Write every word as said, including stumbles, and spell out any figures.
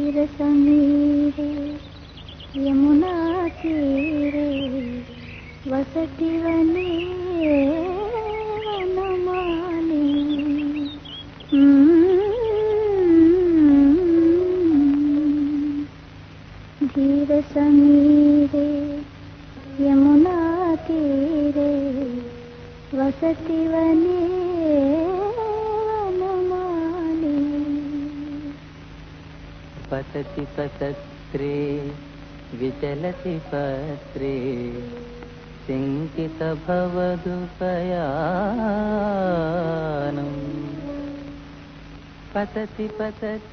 समीरे यमुना तीरे वसति वने वनमाली धीर समीरे यमुना तीरे वसति वने पतति पतत्रे विचलति पत्रे सिंकित भवदुपयानम् पतति पतत्